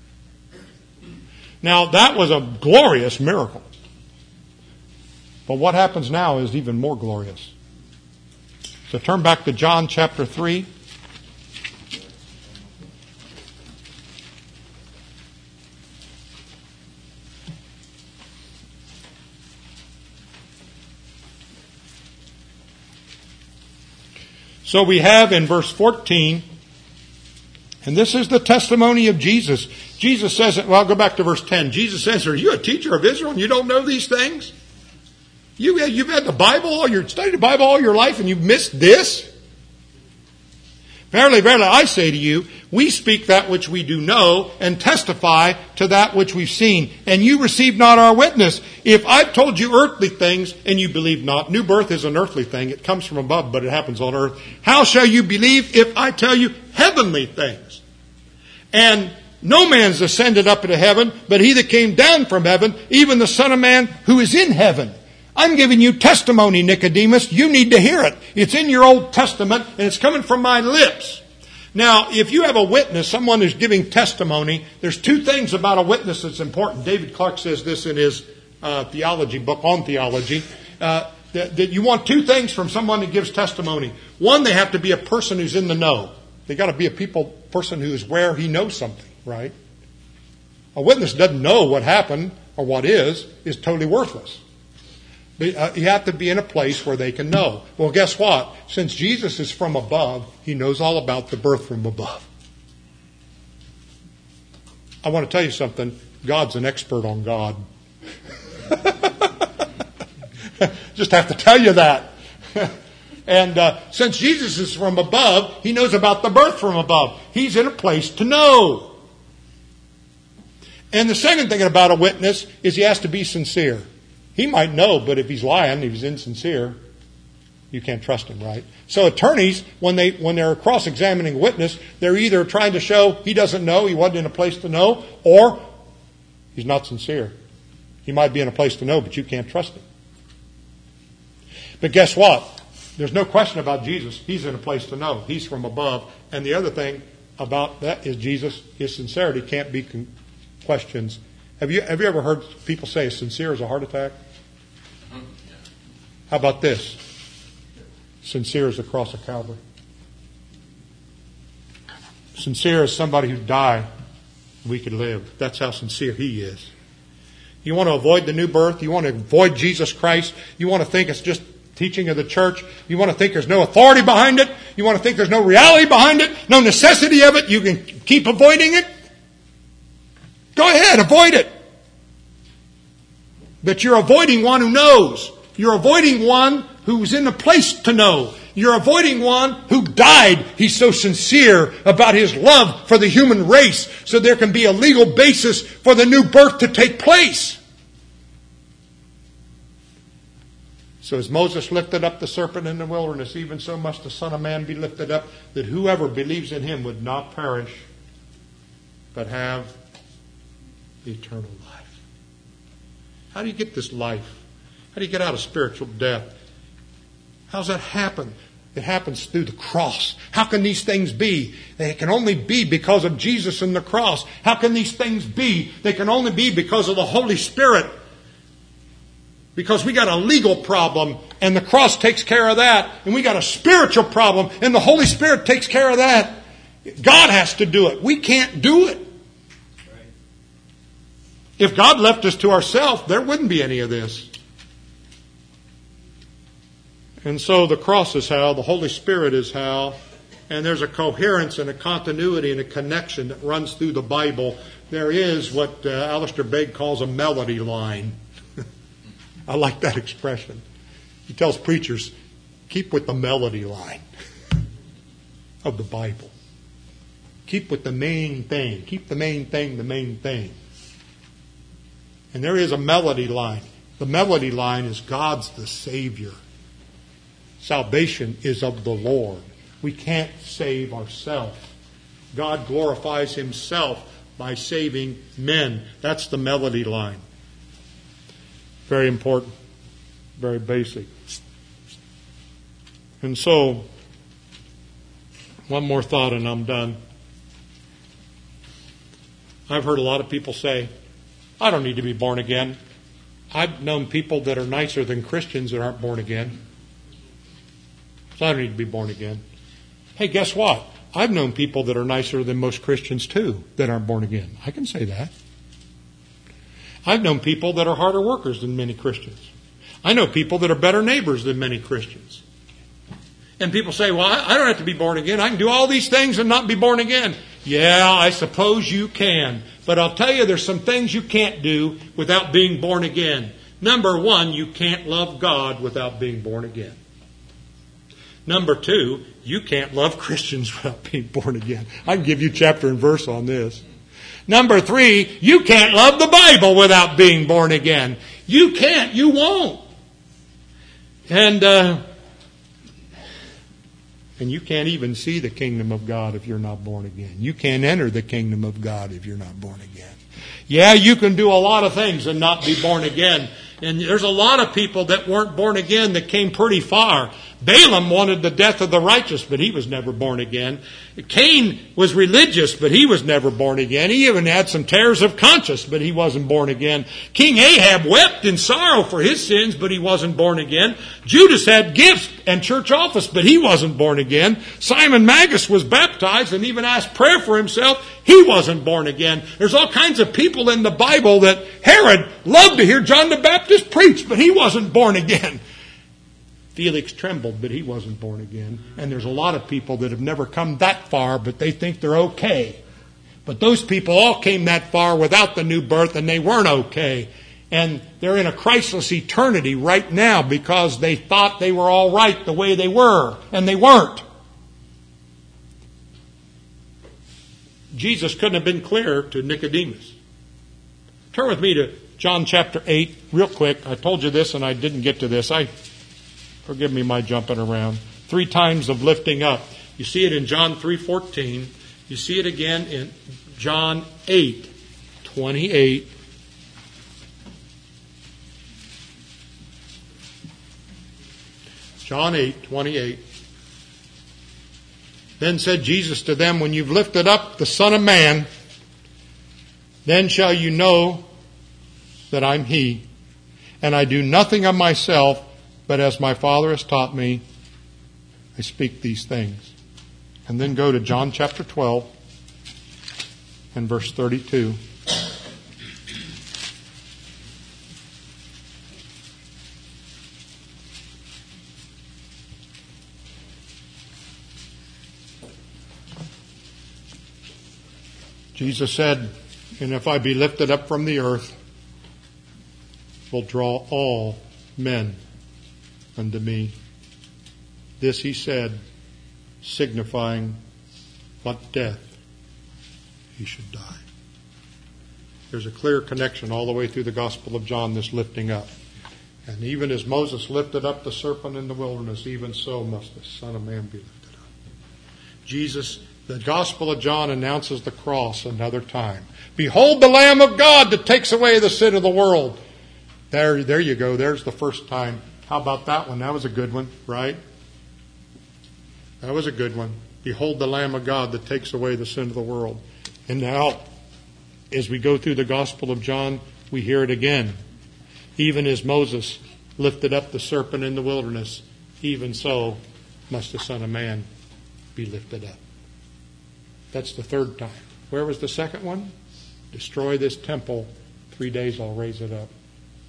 Now, that was a glorious miracle. But what happens now is even more glorious. So turn back to John chapter three. So we have in verse fourteen, and this is the testimony of Jesus. Jesus says, well, I'll go back to verse ten. Jesus says, are you a teacher of Israel and you don't know these things? You, you've had the Bible, all your, studied the Bible all your life and you've missed this? Verily, verily, I say to you, we speak that which we do know and testify to that which we've seen. And you receive not our witness. If I've told you earthly things and you believe not, new birth is an earthly thing. It comes from above, but it happens on earth. How shall you believe if I tell you heavenly things? And no man's ascended up into heaven, but he that came down from heaven, even the Son of Man who is in heaven. I'm giving you testimony, Nicodemus. You need to hear it. It's in your Old Testament, and it's coming from my lips. Now, if you have a witness, someone who's giving testimony, there's two things about a witness that's important. David Clark says this in his uh, theology book on theology, uh, that, that you want two things from someone who gives testimony. One, they have to be a person who's in the know. They got to be a people person who is where he knows something, right? A witness doesn't know what happened or what is, is totally worthless. You have to be in a place where they can know. Well, guess what? Since Jesus is from above, he knows all about the birth from above. I want to tell you something. God's an expert on God. Just have to tell you that. And uh, since Jesus is from above, he knows about the birth from above. He's in a place to know. And the second thing about a witness is he has to be sincere. He might know, but if he's lying, if he's insincere, you can't trust him, right? So attorneys, when they when they're cross-examining a witness, they're either trying to show he doesn't know, he wasn't in a place to know, or he's not sincere. He might be in a place to know, but you can't trust him. But guess what? There's no question about Jesus. He's in a place to know. He's from above. And the other thing about that is Jesus, his sincerity can't be con- questions. Have you have you ever heard people say sincere as a heart attack? How about this? Sincere as the cross of Calvary. Sincere as somebody who died, we could live. That's how sincere he is. You want to avoid the new birth? You want to avoid Jesus Christ? You want to think it's just teaching of the church? You want to think there's no authority behind it? You want to think there's no reality behind it? No necessity of it? You can keep avoiding it? Go ahead, avoid it. But you're avoiding one who knows. You're avoiding one who's in a place to know. You're avoiding one who died. He's so sincere about his love for the human race so there can be a legal basis for the new birth to take place. So as Moses lifted up the serpent in the wilderness, even so must the Son of Man be lifted up, that whoever believes in him would not perish, but have eternal life. How do you get this life? How do you get out of spiritual death? How does that happen? It happens through the cross. How can these things be? They can only be because of Jesus and the cross. How can these things be? They can only be because of the Holy Spirit. Because we got a legal problem and the cross takes care of that. And we got a spiritual problem and the Holy Spirit takes care of that. God has to do it. We can't do it. If God left us to ourselves, there wouldn't be any of this. And so the cross is how, the Holy Spirit is how, and there's a coherence and a continuity and a connection that runs through the Bible. There is what uh, Alistair Begg calls a melody line. I like that expression. He tells preachers, keep with the melody line of the Bible. Keep with the main thing. Keep the main thing the main thing. And there is a melody line. The melody line is God's the Savior. Salvation is of the Lord. We can't save ourselves. God glorifies himself by saving men. That's the melody line. Very important. Very basic. And so, one more thought and I'm done. I've heard a lot of people say, I don't need to be born again. I've known people that are nicer than Christians that aren't born again. So I don't need to be born again. Hey, guess what? I've known people that are nicer than most Christians too that aren't born again. I can say that. I've known people that are harder workers than many Christians. I know people that are better neighbors than many Christians. And people say, well, I don't have to be born again. I can do all these things and not be born again. Yeah, I suppose you can. But I'll tell you, there's some things you can't do without being born again. Number one, you can't love God without being born again. Number two, you can't love Christians without being born again. I can give you chapter and verse on this. Number three, you can't love the Bible without being born again. You can't. You won't. And uh, and you can't even see the kingdom of God if you're not born again. You can't enter the kingdom of God if you're not born again. Yeah, you can do a lot of things and not be born again. And there's a lot of people that weren't born again that came pretty far. Balaam wanted the death of the righteous, but he was never born again. Cain was religious, but he was never born again. He even had some tears of conscience, but he wasn't born again. King Ahab wept in sorrow for his sins, but he wasn't born again. Judas had gifts and church office, but he wasn't born again. Simon Magus was baptized and even asked prayer for himself. He wasn't born again. There's all kinds of people in the Bible that Herod loved to hear John the Baptist preach, but he wasn't born again. Felix trembled, but he wasn't born again. And there's a lot of people that have never come that far, but they think they're okay. But those people all came that far without the new birth, and they weren't okay. And they're in a Christless eternity right now because they thought they were all right the way they were, and they weren't. Jesus couldn't have been clearer to Nicodemus. Turn with me to John chapter eight real quick. I told you this and I didn't get to this. I Forgive me my jumping around. Three times of lifting up. You see it in John three fourteen. You see it again in John eight twenty-eight. John eight twenty-eight. Then said Jesus to them, when you've lifted up the Son of Man, then shall you know that I'm He. And I do nothing of myself, but as my Father has taught me, I speak these things. And then go to John chapter twelve and verse thirty-two. Jesus said, and if I be lifted up from the earth, will draw all men unto me. This he said, signifying what death he should die. There's a clear connection all the way through the Gospel of John, this lifting up. And even as Moses lifted up the serpent in the wilderness, even so must the Son of Man be lifted up. Jesus, the Gospel of John announces the cross another time. Behold the Lamb of God that takes away the sin of the world. There, there you go. There's the first time. How about that one? That was a good one, right? That was a good one. Behold the Lamb of God that takes away the sin of the world. And now, as we go through the Gospel of John, we hear it again. Even as Moses lifted up the serpent in the wilderness, even so must the Son of Man be lifted up. That's the third time. Where was the second one? Destroy this temple. Three days I'll raise it up.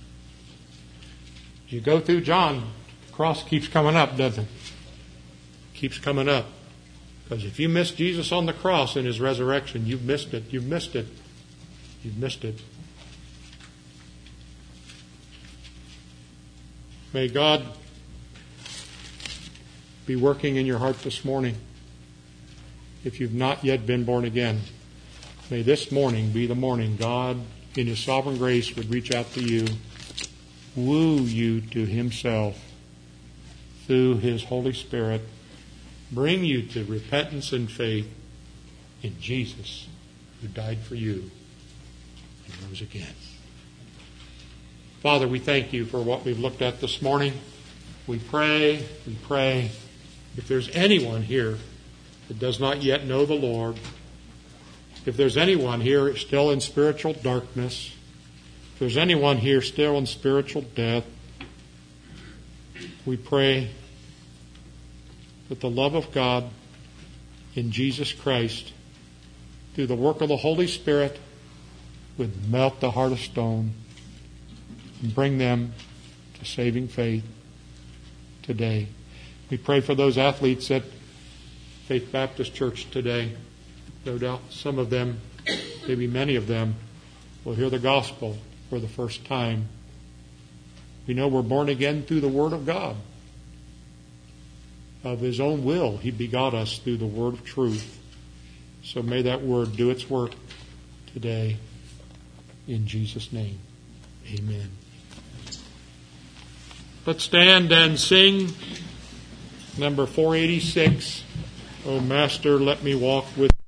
You go through John, the cross keeps coming up, doesn't it? Keeps coming up. Because if you miss Jesus on the cross in His resurrection, you've missed it. You've missed it. You've missed it. May God be working in your heart this morning. If you've not yet been born again, may this morning be the morning God, in His sovereign grace, would reach out to you, woo you to Himself through His Holy Spirit, bring you to repentance and faith in Jesus, who died for you and rose again. Father, we thank You for what we've looked at this morning. We pray, we pray, if there's anyone here that does not yet know the Lord, if there's anyone here still in spiritual darkness, if there's anyone here still in spiritual death, we pray that the love of God in Jesus Christ, through the work of the Holy Spirit, would melt the heart of stone and bring them to saving faith today. We pray for those athletes at Faith Baptist Church today. No doubt some of them, maybe many of them, will hear the gospel for the first time. We know we're born again through the Word of God. Of His own will, He begot us through the Word of truth. So may that Word do its work today. In Jesus' name, amen. Let's stand and sing number four eighty-six. Oh, Master, let me walk with